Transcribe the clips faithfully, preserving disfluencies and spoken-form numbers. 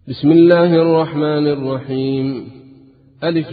بسم الله الرحمن الرحيم. ألف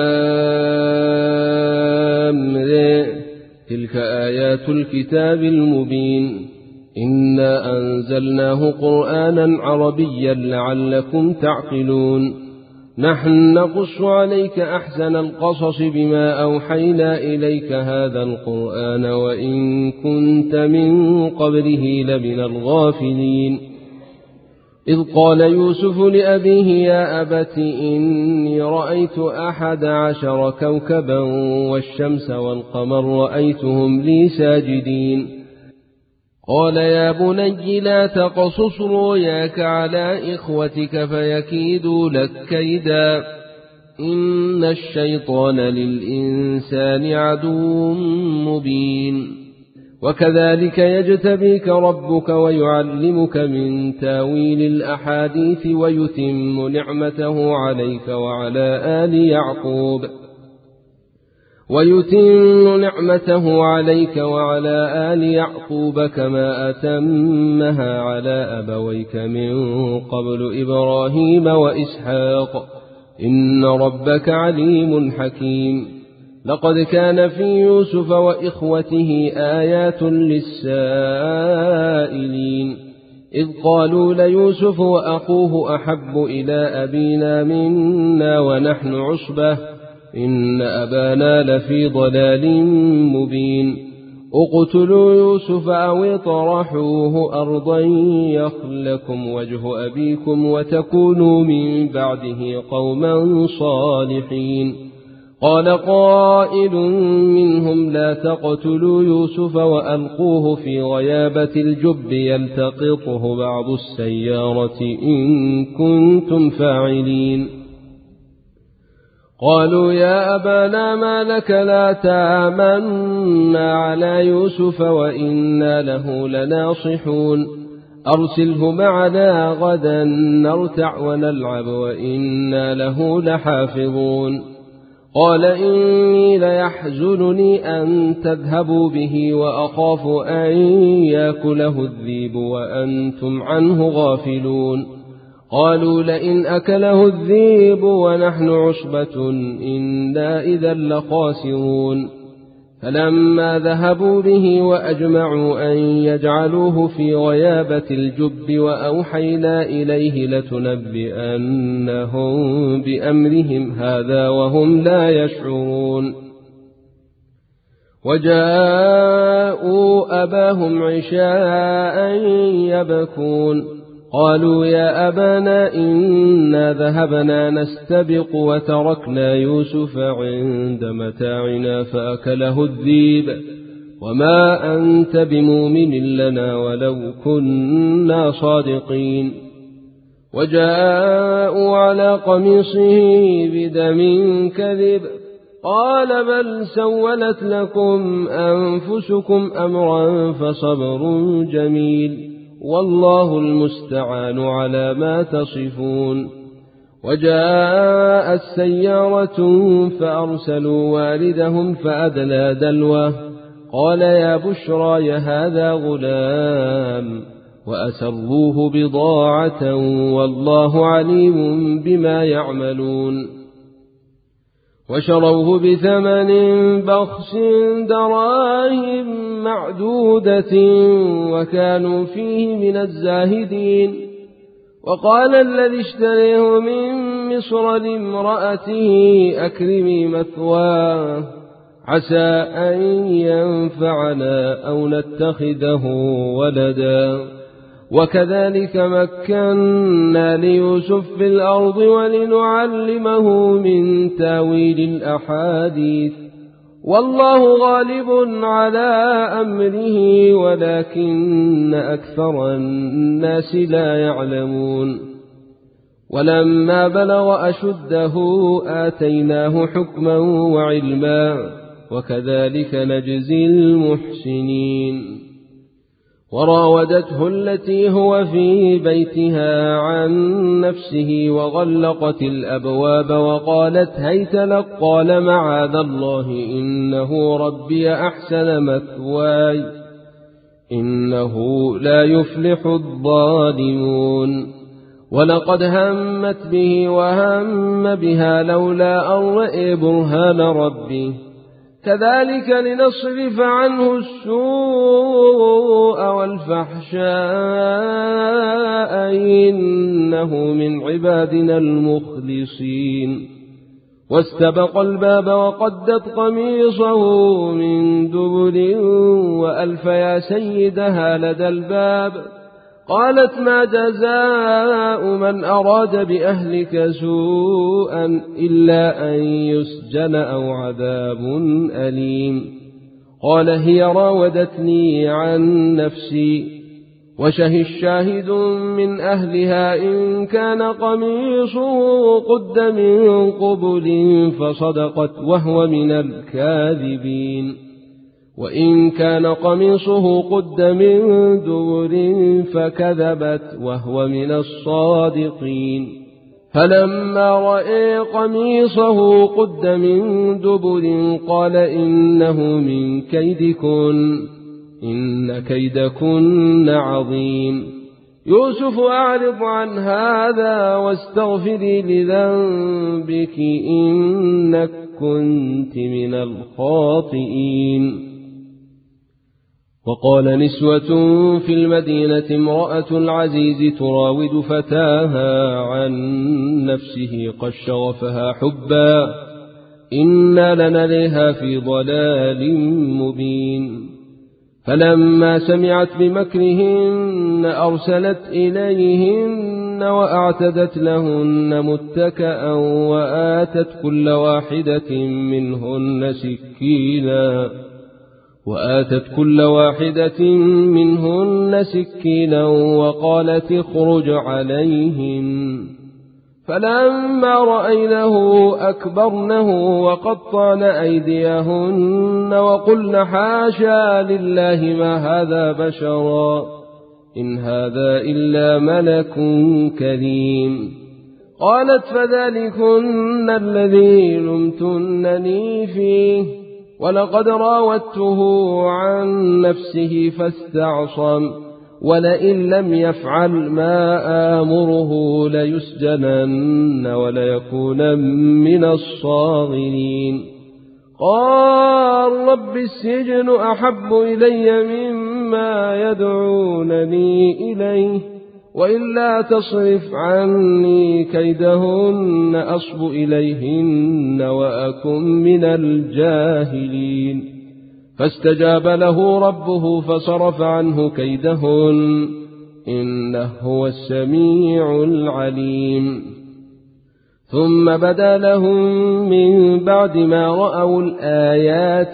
لام ر. تلك آيات الكتاب المبين. إنا أنزلناه قرآنا عربيا لعلكم تعقلون. نحن نقص عليك أحسن القصص بما أوحينا إليك هذا القرآن وإن كنت من قبله لمن الغافلين. إذ قال يوسف لأبيه يا أبت إني رأيت أحد عشر كوكبا والشمس والقمر رأيتهم لي ساجدين. قال يا بني لا تقصص رؤياك على إخوتك فيكيدوا لك كيدا إن الشيطان للإنسان عدو مبين. وكذلك يجتبيك ربك ويعلمك من تاويل الأحاديث ويتم نعمته عليك وعلى آل يعقوب ويتم نعمته عليك وعلى آل يعقوب كما أتمها على أبويك من قبل إبراهيم وإسحاق إن ربك عليم حكيم. لقد كان في يوسف وإخوته آيات للسائلين إذ قالوا ليوسف وأخوه أحب إلى أبينا منا ونحن عصبة إن أبانا لفي ضلال مبين. اقتلوا يوسف أو اطرحوه أرضا يخل لكم وجه أبيكم وتكونوا من بعده قوما صالحين. قال قائل منهم لا تقتلوا يوسف وألقوه في غيابة الجب يلتقطه بعض السيارة إن كنتم فاعلين. قالوا يا أبانا ما لك لا تامنا على يوسف وإنا له لناصحون أرسله معنا غدا نرتع ونلعب وإنا له لحافظون. قال إني ليحزنني أن تذهبوا به وأخاف أن يأكله الذئب وأنتم عنه غافلون. قالوا لئن أكله الذئب ونحن عصبة إنا إذا لخاسرون. فلما ذهبوا به وأجمعوا أن يجعلوه في غيابة الجب وأوحينا إليه لتنبئنهم بأمرهم هذا وهم لا يشعرون. وجاءوا أباهم عشاء يبكون. قالوا يا أبانا إنا ذهبنا نستبق وتركنا يوسف عند متاعنا فأكله الذئب وما أنت بمؤمن لنا ولو كنا صادقين. وجاءوا على قميصه بدم كذب قال بل سولت لكم أنفسكم أمرا فصبر جميل والله المستعان على ما تصفون. وجاء السيارة فأرسلوا والدهم فأدلى دلوه قال يا بشرى هذا غلام وأسروه بضاعة والله عليم بما يعملون. وشروه بثمن بخس دراهم معدودة وكانوا فيه من الزاهدين. وقال الذي اشتريه من مصر لامرأته أكرمي مثواه عسى أن ينفعنا أو نتخذه ولدا. وكذلك مكنا ليوسف في الأرض ولنعلمه من تاويل الأحاديث والله غالب على أمره ولكن أكثر الناس لا يعلمون. ولما بلغ أشده آتيناه حكما وعلما وكذلك نجزي المحسنين. وراودته التي هو في بيتها عن نفسه وغلقت الأبواب وقالت هيت لك قال معاذ الله إنه ربي أحسن مثواي إنه لا يفلح الظالمون. ولقد همت به وهم بها لولا أن رأى برهان ربه كذلك لنصرف عنه السوء والفحشاء إنه من عبادنا المخلصين. واستبق الباب وقدت قميصه من دبر وألف يا سيدها لدى الباب. قالت ما جزاء من أراد بأهلك سوءا إلا أن يسجن أو عذاب أليم. قال هي راودتني عن نفسي. وشهد شاهد من أهلها إن كان قميصه قد من قبل فصدقت وهو من الكاذبين وإن كان قميصه قد من دبر فكذبت وهو من الصادقين. فلما رأى قميصه قد من دبر قال إنه من كيدكن إن كيدكن عظيم. يوسف أعرض عن هذا واستغفري لذنبك إنك كنت من الخاطئين. وقال نسوة في المدينة امرأة العزيز تراود فتاها عن نفسه قد شغفها حبا إنا لنريها في ضلال مبين. فلما سمعت بمكرهن أرسلت إليهن وأعتدت لهن متكأ وآتت كل واحدة منهن سكينا وآتت كل واحدة منهن سكينا وقالت اخرج عليهن. فلما رأينه أكبرنه وقطعن أيديهن وقلن حاشا لله ما هذا بشرا إن هذا إلا ملك كريم. قالت فذلكن الذي لمتنني فيه ولقد راودته عن نفسه فاستعصم ولئن لم يفعل ما آمره ليسجنن وليكون من الصاغرين. قال رب السجن أحب إلي مما يدعونني إليه وإلا تصرف عني كيدهن أصب إليهن وأكن من الجاهلين. فاستجاب له ربه فصرف عنه كيدهن إنه هو السميع العليم. ثم بدا لهم من بعد ما رأوا الآيات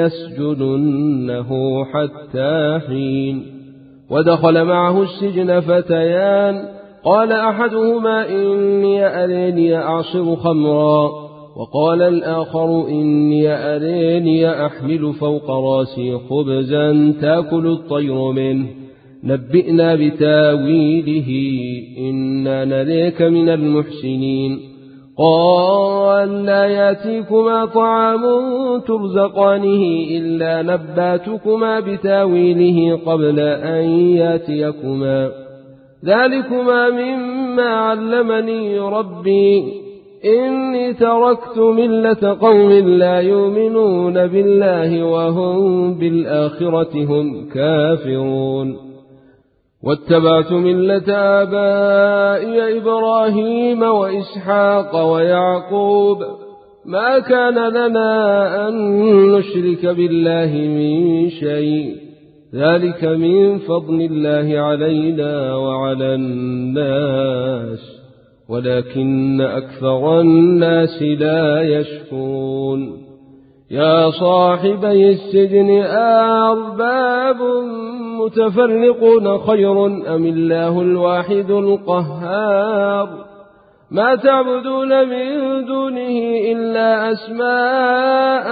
ليسجننه حتى حين. ودخل معه السجن فتيان قال أحدهما إني أريني أعصر خمرا وقال الآخر إني أريني أحمل فوق راسي خبزا تأكل الطير منه نبئنا بتاويله إنا نريك من المحسنين. قال لا يأتيكما طعام ترزقانه إلا نباتكما بتاويله قبل أن يأتيكما ذلكما مما علمني ربي إني تركت ملة قوم لا يؤمنون بالله وهم بالآخرة هم كافرون. واتبعت ملة آبائي إبراهيم وإسحاق ويعقوب ما كان لنا أن نشرك بالله من شيء ذلك من فضل الله علينا وعلى الناس ولكن أكثر الناس لا يشكرون. يا صاحبي السجن أرباب متفرقون خير أم الله الواحد القهار ما تعبدون من دونه إلا أسماء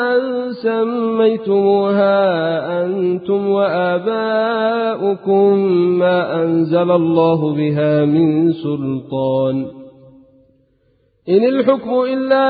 سميتموها أنتم وآباؤكم ما أنزل الله بها من سلطان إن الحكم إلا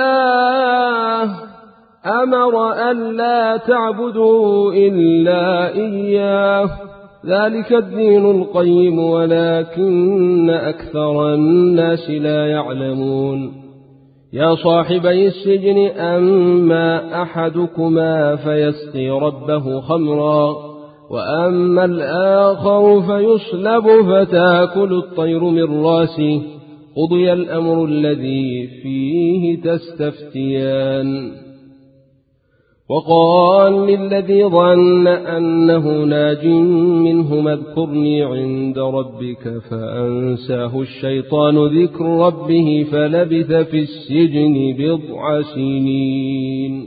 لله أمر أن لا تعبدوا إلا إياه ذلك الدين القيم ولكن أكثر الناس لا يعلمون يا صاحبي السجن أما أحدكما فيسقي ربه خمرا وأما الآخر فيصلب فتأكل الطير من راسه قضي الأمر الذي فيه تستفتيان وقال للذي ظن أنه ناج منهما اذكرني عند ربك فأنساه الشيطان ذكر ربه فلبث في السجن بضع سنين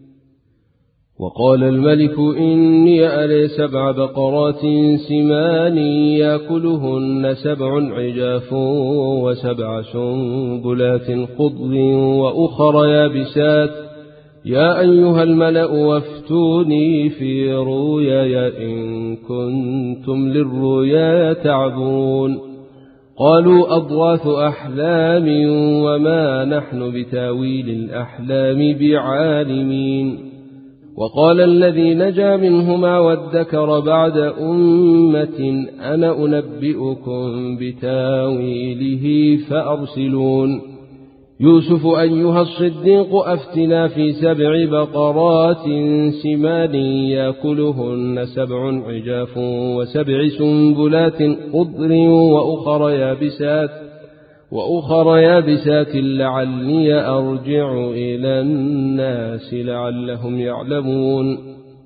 وقال الملك إني أرى سبع بقرات سمان يأكلهن سبع عجاف وسبع سنبلات خضر وأخر يابسات يا أيها الملأ وافتوني في رؤياي إن كنتم للرؤيا تعبرون قالوا أضغاث أحلام وما نحن بتاويل الأحلام بعالمين وقال الذي نجا منهما وادكر بعد أمة أنا أنبئكم بتاويله فأرسلون يوسف أيها الصديق أفتنا في سبع بقرات سمان يأكلهن سبع عجاف وسبع سنبلات خضر وأخر يابسات وأخر يابسات لعلي أرجع إلى الناس لعلهم يعلمون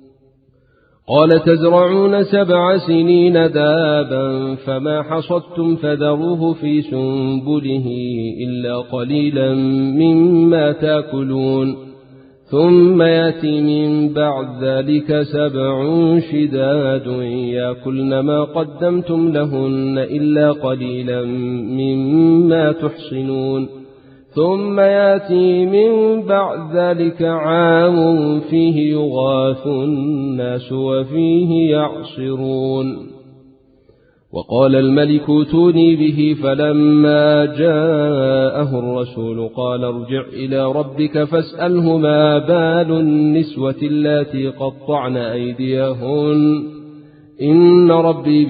قال تزرعون سبع سنين دابا فما حصدتم فذروه في سنبله إلا قليلا مما تأكلون ثم يأتي من بعد ذلك سبع شداد يأكلن ما قدمتم لهن إلا قليلا مما تحصنون ثم يأتي من بعد ذلك عام فيه يغاث الناس وفيه يعصرون وقال الملك ائتوني به فلما جاءه الرسول قال ارجع إلى ربك فاسأله ما بال النسوة اللاتي قطعن أيديهن إن ربي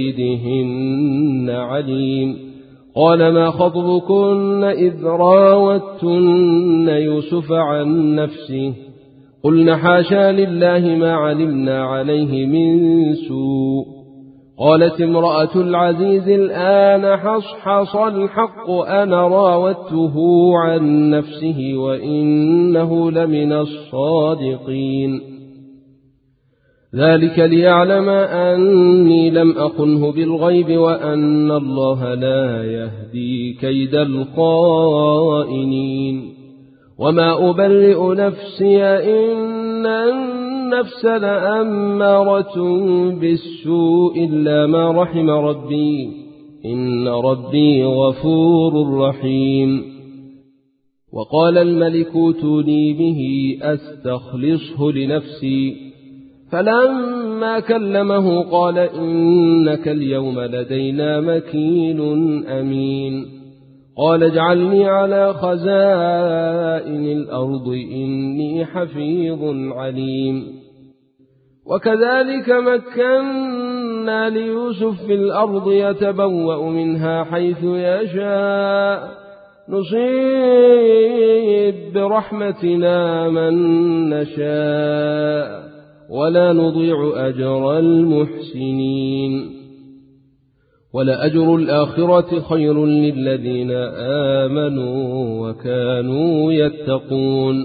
بكيدهن عليم قال ما خطبكن إذ راوتن يوسف عن نفسه قلن حاشا لله ما علمنا عليه من سوء قالت امرأة العزيز الآن حصحص الحق أنا راودته عن نفسه وإنه لمن الصادقين ذلك ليعلم أني لم أخنه بالغيب وأن الله لا يهدي كيد الخائنين وما أبرئ نفسي إن النفس لأمارة بالسوء إلا ما رحم ربي إن ربي غفور رحيم وقال الملك ائتوني به أستخلصه لنفسي فلما كلمه قال إنك اليوم لدينا مكين أمين قال اجعلني على خزائن الأرض إني حفيظ عليم وكذلك مكنا ليوسف في الأرض يتبوأ منها حيث يشاء نصيب برحمتنا من نشاء ولا نضيع أجر المحسنين ولأجر الآخرة خير للذين آمنوا وكانوا يتقون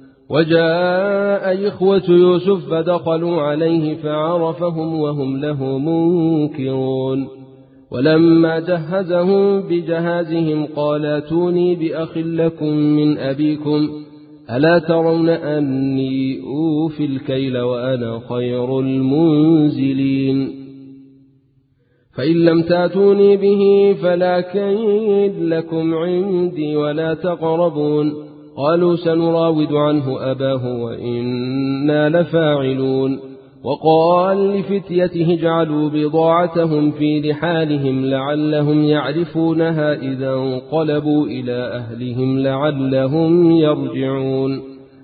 وجاء إخوة يوسف فدخلوا عليه فعرفهم وهم له منكرون ولما جهزهم بجهازهم قال ائتوني بأخ لكم من أبيكم ألا ترون أني أوفي الكيل وأنا خير المنزلين فإن لم تأتوني به فلا كيد لكم عندي ولا تقربون قالوا سنراود عنه أباه وإنا لفاعلون وقال لفتيته اجعلوا بضاعتهم في رحالهم لعلهم يعرفونها إذا انقلبوا إلى أهلهم لعلهم يرجعون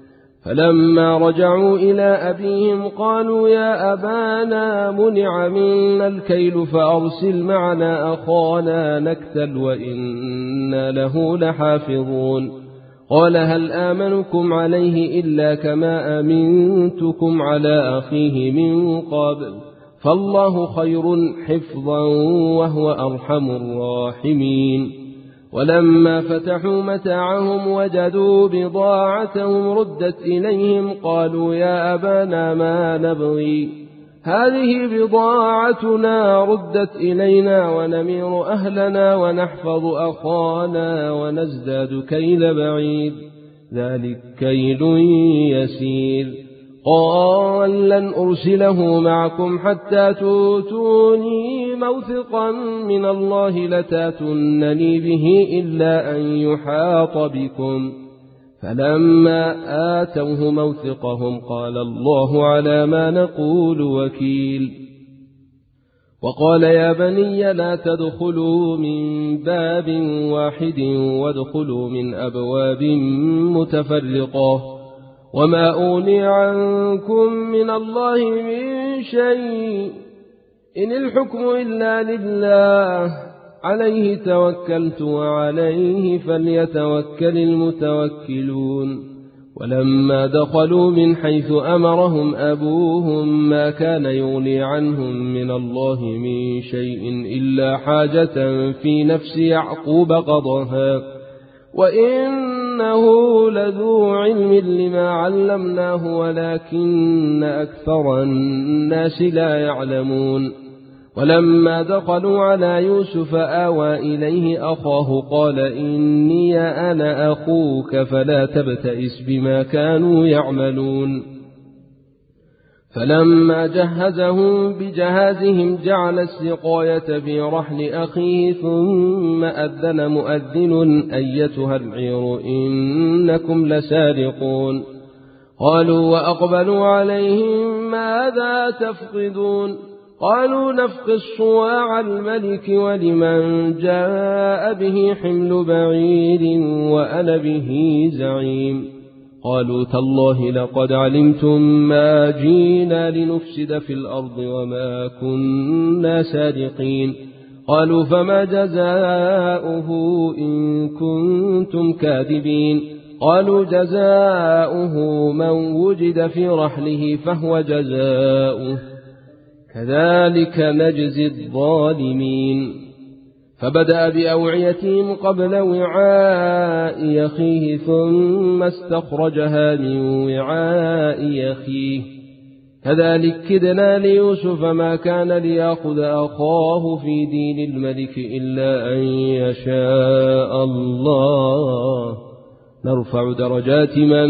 فلما رجعوا إلى أبيهم قالوا يا أبانا منع منا الكيل فأرسل معنا أخانا نكتل وإنا له لحافظون. قال هل آمنكم عليه إلا كما أمنتكم على أخيه من قبل فالله خير حفظا وهو أرحم الراحمين. ولما فتحوا متاعهم وجدوا بضاعتهم ردت إليهم قالوا يا أبانا ما نبغي هذه بضاعتنا ردت إلينا ونمير أهلنا ونحفظ أخانا ونزداد كيل بعيد ذلك كيل يسير. قال لن أرسله معكم حتى تؤتوني موثقا من الله لتاتونني به إلا أن يحاط بكم. فلما آتوه موثقهم قال الله على ما نقول وكيل. وقال يا بني لا تدخلوا من باب واحد وادخلوا من أبواب متفرقة وما أغني عنكم من الله من شيء إن الحكم إلا لله عليه توكلت وعليه فليتوكل المتوكلون. ولما دخلوا من حيث أمرهم أبوهم ما كان يغني عنهم من الله من شيء إلا حاجة في نفس يعقوب قضاها وإنه لذو علم لما علمناه ولكن أكثر الناس لا يعلمون. ولما دخلوا على يوسف آوى إليه أخاه قال إني أنا أخوك فلا تبتئس بما كانوا يعملون. فلما جهزهم بجهازهم جعل السقاية في رحل أخيه ثم أذن مؤذن أيتها العير إنكم لسارقون. قالوا وأقبلوا عليهم ماذا تفقدون قالوا نفقد صواع الملك ولمن جاء به حمل بعير وأنا به زعيم. قالوا تالله لقد علمتم ما جينا لنفسد في الأرض وما كنا سارقين. قالوا فما جزاؤه إن كنتم كاذبين. قالوا جزاؤه من وجد في رحله فهو جزاؤه كذلك نجزي الظالمين. فبدأ بأوعيتهم قبل وعاء أخيه ثم استخرجها من وعاء أخيه كذلك كدنا ليوسف ما كان ليأخذ أخاه في دين الملك إلا أن يشاء الله نرفع درجات من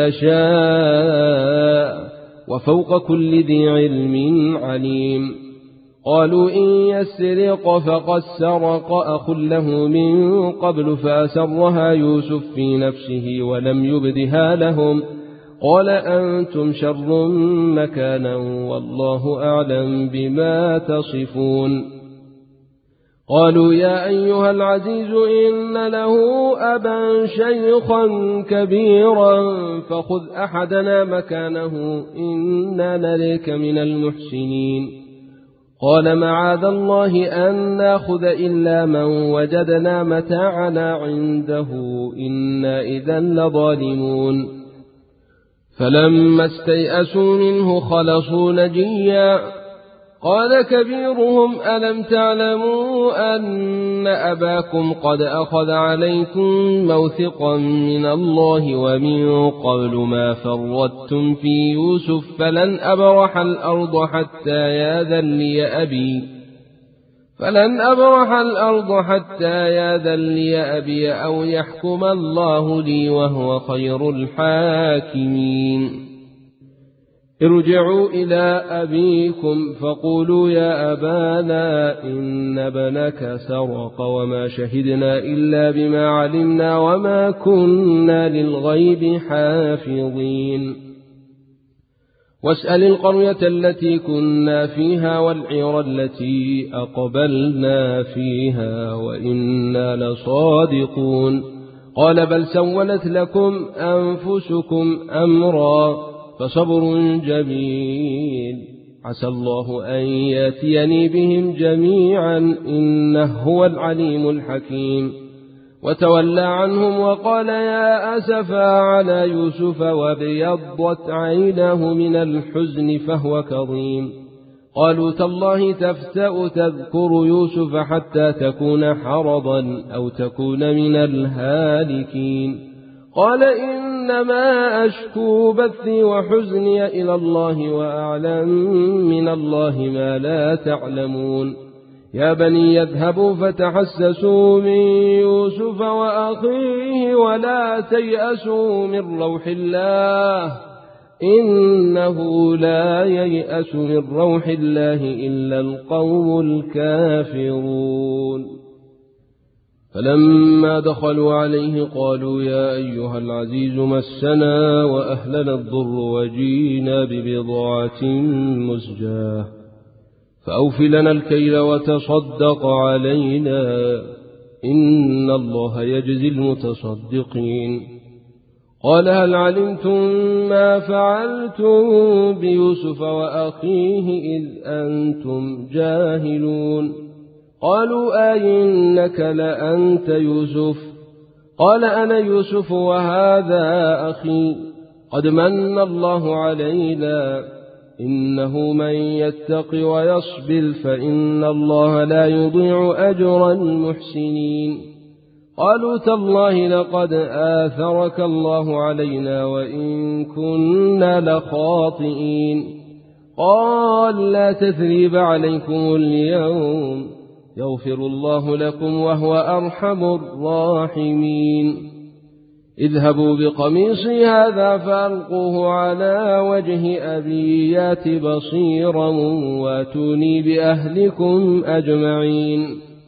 نشاء وفوق كل ذي علم عليم. قالوا إن يسرق فقد سرق أخ له من قبل فأسرها يوسف في نفسه ولم يبدها لهم قال أنتم شر مكانا والله أعلم بما تصفون. قالوا يا أيها العزيز إن له أبا شيخا كبيرا فخذ أحدنا مكانه إنا نريك من المحسنين. قال معاذ الله أن ناخذ إلا من وجدنا متاعنا عنده إنا إذا لظالمون. فلما استيئسوا منه خلصوا نجيا قال كبيرهم ألم تعلموا أن أباكم قد أخذ عليكم موثقا من الله ومن قبل ما فرطتم في يوسف فلن أبرح الأرض حتى يأذن لي أبي فلن أبرح الأرض حتى يأذن لي أبي أو يحكم الله لي وهو خير الحاكمين. ارجعوا إلى أبيكم فقولوا يا أبانا إن ابنك سرق وما شهدنا إلا بما علمنا وما كنا للغيب حافظين. واسأل القرية التي كنا فيها والعير التي أقبلنا فيها وإنا لصادقون. قال بل سولت لكم أنفسكم أمرا فصبر جميل عسى الله أن يأتيني بهم جميعا إنه هو العليم الحكيم. وتولى عنهم وقال يا أسفا على يوسف وابيضت عيناه من الحزن فهو كظيم. قالوا تالله تفتأ تذكر يوسف حتى تكون حرضا أو تكون من الهالكين. قال إنما أشكو بثي وحزني إلى الله وأعلم من الله ما لا تعلمون. يا بني يذهبوا فتحسسوا من يوسف وأخيه ولا تيأسوا من روح الله إنه لا ييأس من روح الله إلا القوم الكافرون. فلما دخلوا عليه قالوا يا أيها العزيز مسنا وأهلنا الضر وجينا ببضاعة مزجاة فأوف لنا الكيل وتصدق علينا إن الله يجزي المتصدقين. قال هل علمتم ما فعلتم بيوسف وأخيه إذ أنتم جاهلون. قالوا أئنك لأنت يوسف قال أنا يوسف وهذا أخي قد من الله علينا إنه من يتق ويصبر فإن الله لا يضيع أجر المحسنين. قالوا تالله لقد آثرك الله علينا وإن كنا لخاطئين. قال لا تثريب عليكم اليوم يغفر الله لكم وهو أرحم الراحمين. اذهبوا بقميصي هذا فألقوه على وجه أبي يات بصيرا واتوني بأهلكم أجمعين.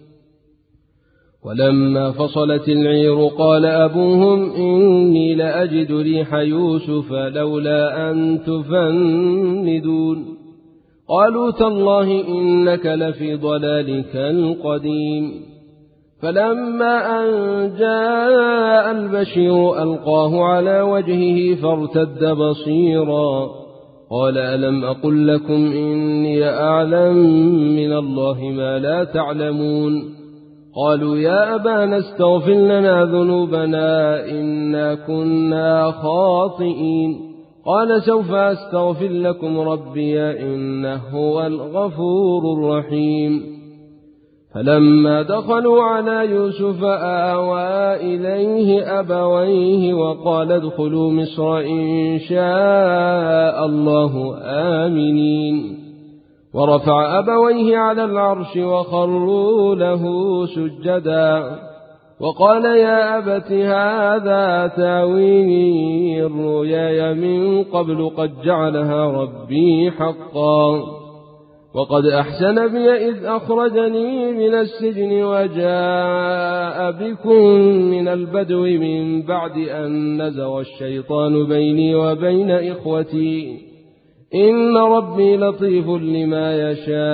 ولما فصلت العير قال أبوهم إني لأجد ريح يوسف لولا أن تفندون. قالوا تالله إنك لفي ضلالك القديم. فلما أن جاء البشير ألقاه على وجهه فارتد بصيرا قال ألم أقل لكم إني أعلم من الله ما لا تعلمون. قالوا يا أبانا استغفر لنا ذنوبنا إنا كنا خاطئين. قال سوف أستغفر لكم ربي إنه هو الغفور الرحيم. فلما دخلوا على يوسف آوى إليه أبويه وقال ادخلوا مصر إن شاء الله آمنين. ورفع أبويه على العرش وخروا له سجدا وقال يا أبت هذا تاويل رؤياي من قبل قد جعلها ربي حقا وقد أحسن بي إذ أخرجني من السجن وجاء بكم من البدو من بعد أن نزغ الشيطان بيني وبين إخوتي إن ربي لطيف لما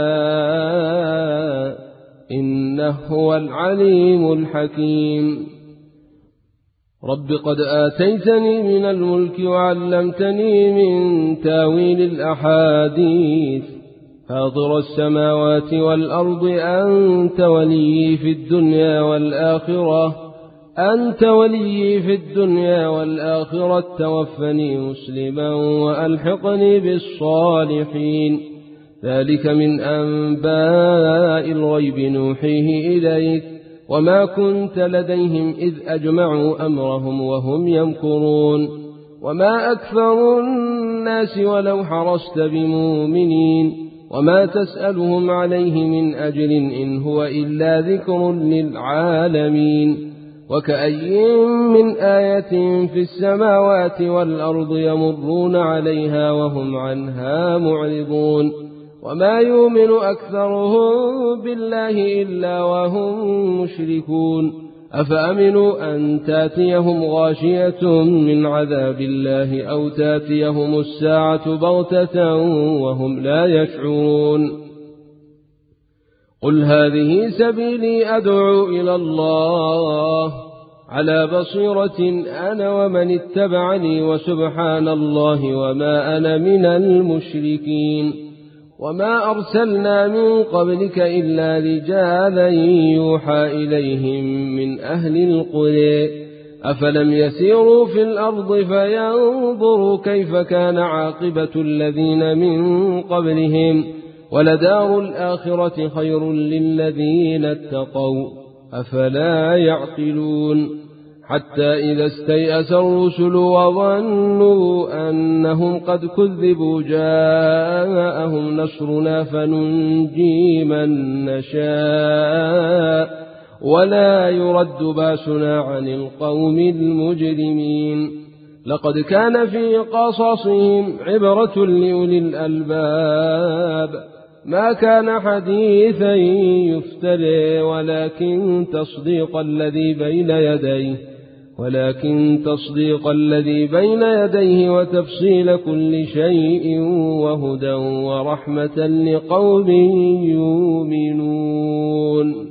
يشاء إنه هو العليم الحكيم. رب قد آتيتني من الملك وعلمتني من تاويل الأحاديث فاطر السماوات والأرض أنت ولي في الدنيا والآخرة أنت ولي في الدنيا والآخرة توفني مسلما وألحقني بالصالحين. ذلك من أنباء الغيب نوحيه إليك وما كنت لديهم إذ أجمعوا أمرهم وهم يمكرون وما أكثر الناس ولو حرصت بمؤمنين وما تسألهم عليه من أجر إن هو إلا ذكر للعالمين. وكأي من آية في السماوات والأرض يمرون عليها وهم عنها معرضون وما يؤمن أكثرهم بالله إلا وهم مشركون. أفأمنوا أن تاتيهم غاشية من عذاب الله أو تاتيهم الساعة بغتة وهم لا يشعرون. قل هذه سبيلي أدعو إلى الله على بصيرة أنا ومن اتبعني وسبحان الله وما أنا من المشركين. وما أرسلنا من قبلك إلا رجالا يوحى إليهم من أهل القرى أفلم يسيروا في الأرض فينظروا كيف كان عاقبة الذين من قبلهم ولدار الآخرة خير للذين اتقوا أفلا يعقلون. حتى إذا استيأس الرسل وظنوا أنهم قد كذبوا جاءهم نصرنا فننجي من نشاء ولا يرد باسنا عن القوم المجرمين. لقد كان في قصصهم عبرة لأولي الألباب ما كان حديثا يفترى ولكن تصديق الذي بين يديه ولكن تصديق الذي بين يديه وتفصيل كل شيء وهدى ورحمة لقوم يؤمنون.